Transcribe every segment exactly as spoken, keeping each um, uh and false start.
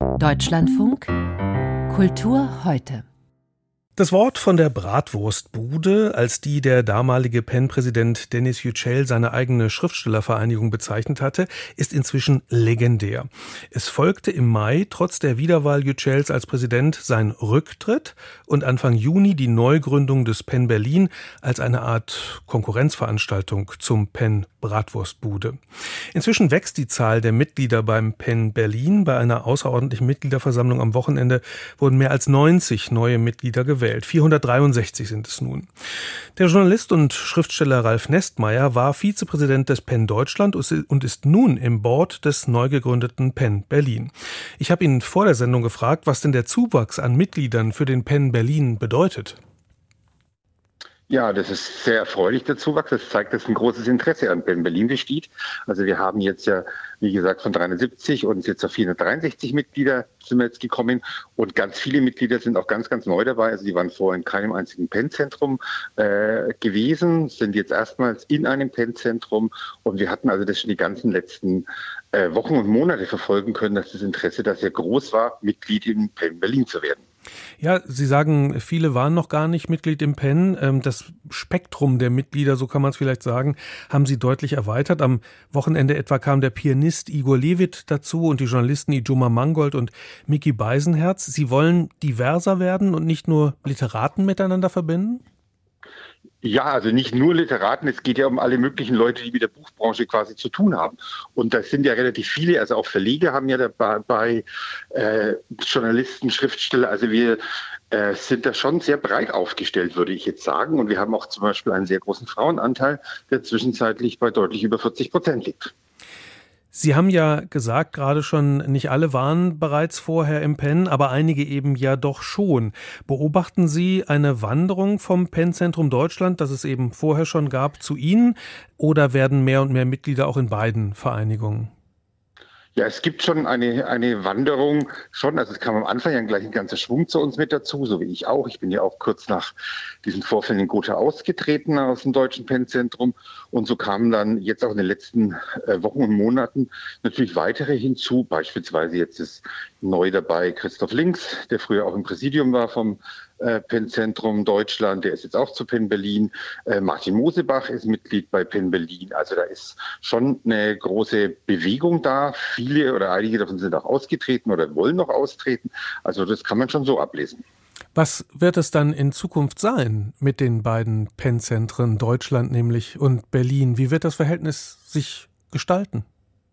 Deutschlandfunk Kultur heute. Das Wort von der Bratwurstbude, als die der damalige Penn-Präsident Denis Yücel seine eigene Schriftstellervereinigung bezeichnet hatte, ist inzwischen legendär. Es folgte im Mai trotz der Wiederwahl Yücels als Präsident sein Rücktritt und Anfang Juni die Neugründung des Penn Berlin als eine Art Konkurrenzveranstaltung zum Penn Bratwurstbude. Inzwischen wächst die Zahl der Mitglieder beim Penn Berlin. Bei einer außerordentlichen Mitgliederversammlung am Wochenende wurden mehr als neunzig neue Mitglieder gewählt. vierhundertdreiundsechzig sind es nun. Der Journalist und Schriftsteller Ralf Nestmeier war Vizepräsident des Penn Deutschland und ist nun im Board des neu gegründeten Penn Berlin. Ich habe ihn vor der Sendung gefragt, was denn der Zuwachs an Mitgliedern für den Penn Berlin bedeutet. Ja, das ist sehr erfreulich, der Zuwachs. Das zeigt, dass ein großes Interesse an Penn Berlin besteht. Also wir haben jetzt ja, wie gesagt, von dreihundertsiebzig und jetzt auf vierhundertdreiundsechzig Mitglieder sind wir jetzt gekommen. Und ganz viele Mitglieder sind auch ganz, ganz neu dabei. Also die waren vorher in keinem einzigen Penn-Zentrum äh, gewesen, sind jetzt erstmals in einem Penn-Zentrum. Und wir hatten also das schon die ganzen letzten äh, Wochen und Monate verfolgen können, dass das Interesse da sehr groß war, Mitglied in Penn Berlin zu werden. Ja, Sie sagen, viele waren noch gar nicht Mitglied im Penn. Das Spektrum der Mitglieder, so kann man es vielleicht sagen, haben Sie deutlich erweitert. Am Wochenende etwa kam der Pianist Igor Levit dazu und die Journalisten Ijoma Mangold und Micky Beisenherz. Sie wollen diverser werden und nicht nur Literaten miteinander verbinden? Ja, also nicht nur Literaten, es geht ja um alle möglichen Leute, die mit der Buchbranche quasi zu tun haben. Und das sind ja relativ viele, also auch Verleger haben ja dabei, äh, Journalisten, Schriftsteller, also wir äh, sind da schon sehr breit aufgestellt, würde ich jetzt sagen. Und wir haben auch zum Beispiel einen sehr großen Frauenanteil, der zwischenzeitlich bei deutlich über vierzig Prozent liegt. Sie haben ja gesagt, gerade schon, nicht alle waren bereits vorher im Penn, aber einige eben ja doch schon. Beobachten Sie eine Wanderung vom Penn-Zentrum Deutschland, das es eben vorher schon gab, zu Ihnen? Oder werden mehr und mehr Mitglieder auch in beiden Vereinigungen? Ja, es gibt schon eine, eine Wanderung schon. Also es kam am Anfang ja gleich ein ganzer Schwung zu uns mit dazu, so wie ich auch. Ich bin ja auch kurz nach diesen Vorfällen in Gotha ausgetreten aus dem Deutschen Penn-Zentrum. Und so kamen dann jetzt auch in den letzten äh, Wochen und Monaten natürlich weitere hinzu. Beispielsweise jetzt ist neu dabei Christoph Links, der früher auch im Präsidium war vom äh, Penn-Zentrum Deutschland. Der ist jetzt auch zu Penn Berlin. Äh, Martin Mosebach ist Mitglied bei Penn Berlin. Also da ist schon eine große Bewegung da. Viele oder einige davon sind auch ausgetreten oder wollen noch austreten. Also das kann man schon so ablesen. Was wird es dann in Zukunft sein mit den beiden Penn-Zentren, Deutschland nämlich und Berlin? Wie wird das Verhältnis sich gestalten?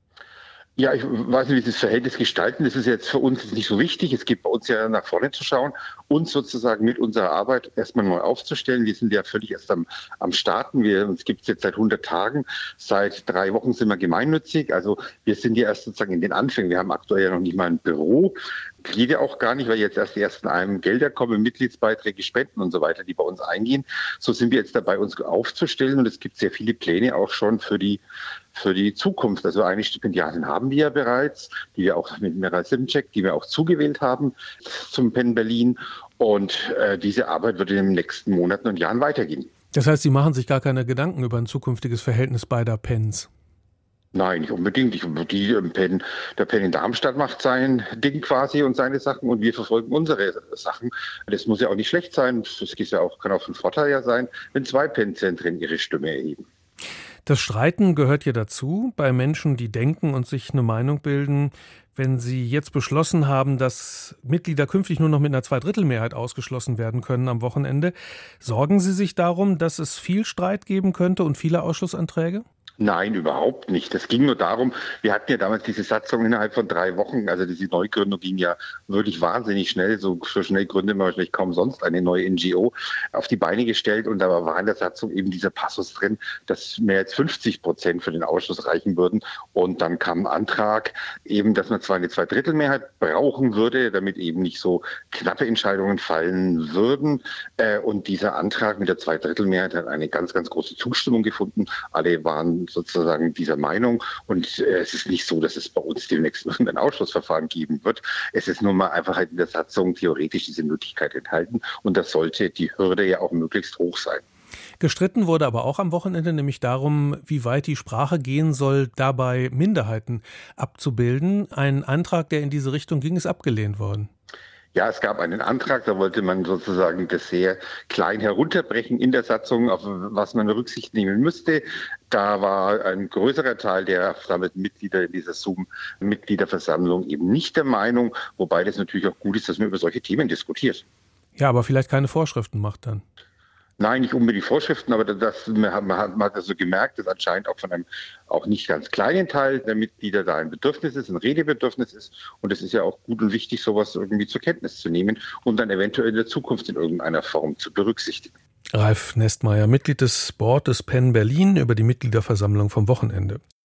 Ja, ich weiß nicht, wie das Verhältnis gestalten. Das ist jetzt für uns nicht so wichtig. Es geht bei uns ja nach vorne zu schauen, uns sozusagen mit unserer Arbeit erstmal neu aufzustellen. Wir sind ja völlig erst am, am Starten. Wir, uns gibt es jetzt seit hundert Tagen. Seit drei Wochen sind wir gemeinnützig. Also wir sind ja erst sozusagen in den Anfängen. Wir haben aktuell ja noch nicht mal ein Büro. Geht ja auch gar nicht, weil jetzt erst die ersten einem Gelder kommen, Mitgliedsbeiträge, Spenden und so weiter, die bei uns eingehen. So sind wir jetzt dabei, uns aufzustellen. Und es gibt sehr viele Pläne auch schon für die für die Zukunft. Also eine Stipendiatin haben wir ja bereits, die wir auch mit Meral Simcek, die wir auch zugewählt haben zum Penn Berlin. Und äh, diese Arbeit wird in den nächsten Monaten und Jahren weitergehen. Das heißt, Sie machen sich gar keine Gedanken über ein zukünftiges Verhältnis beider Penns? Nein, nicht unbedingt. Ich, die, Penn, der Penn in Darmstadt macht sein Ding quasi und seine Sachen und wir verfolgen unsere Sachen. Das muss ja auch nicht schlecht sein. Das ist ja auch, kann auch ein Vorteil ja sein, wenn zwei Penn-Zentren ihre Stimme erheben. Das Streiten gehört ja dazu bei Menschen, die denken und sich eine Meinung bilden. Wenn Sie jetzt beschlossen haben, dass Mitglieder künftig nur noch mit einer Zweidrittelmehrheit ausgeschlossen werden können am Wochenende, sorgen Sie sich darum, dass es viel Streit geben könnte und viele Ausschlussanträge? Nein, überhaupt nicht. Es ging nur darum, wir hatten ja damals diese Satzung innerhalb von drei Wochen, also diese Neugründung ging ja wirklich wahnsinnig schnell, so, so schnell gründet man wahrscheinlich kaum sonst eine neue N G O, auf die Beine gestellt und da war in der Satzung eben dieser Passus drin, dass mehr als fünfzig Prozent für den Ausschuss reichen würden und dann kam ein Antrag eben, dass man zwar eine Zweidrittelmehrheit brauchen würde, damit eben nicht so knappe Entscheidungen fallen würden und dieser Antrag mit der Zweidrittelmehrheit hat eine ganz, ganz große Zustimmung gefunden. Alle waren sozusagen dieser Meinung und äh, es ist nicht so, dass es bei uns demnächst ein Ausschussverfahren geben wird. Es ist nur mal einfach halt in der Satzung theoretisch diese Möglichkeit enthalten und das sollte die Hürde ja auch möglichst hoch sein. Gestritten wurde aber auch am Wochenende nämlich darum, wie weit die Sprache gehen soll, dabei Minderheiten abzubilden. Ein Antrag, der in diese Richtung ging, ist abgelehnt worden. Ja, es gab einen Antrag, da wollte man sozusagen das sehr klein herunterbrechen in der Satzung, auf was man Rücksicht nehmen müsste. Da war ein größerer Teil der versammelten Mitglieder in dieser Zoom-Mitgliederversammlung eben nicht der Meinung, wobei das natürlich auch gut ist, dass man über solche Themen diskutiert. Ja, aber vielleicht keine Vorschriften macht dann. Nein, nicht unbedingt Vorschriften, aber das, man hat, man hat also gemerkt, dass anscheinend auch von einem auch nicht ganz kleinen Teil der Mitglieder da ein Bedürfnis ist, ein Redebedürfnis ist. Und es ist ja auch gut und wichtig, sowas irgendwie zur Kenntnis zu nehmen und dann eventuell in der Zukunft in irgendeiner Form zu berücksichtigen. Ralf Nestmeier, Mitglied des Board des Penn Berlin, über die Mitgliederversammlung vom Wochenende.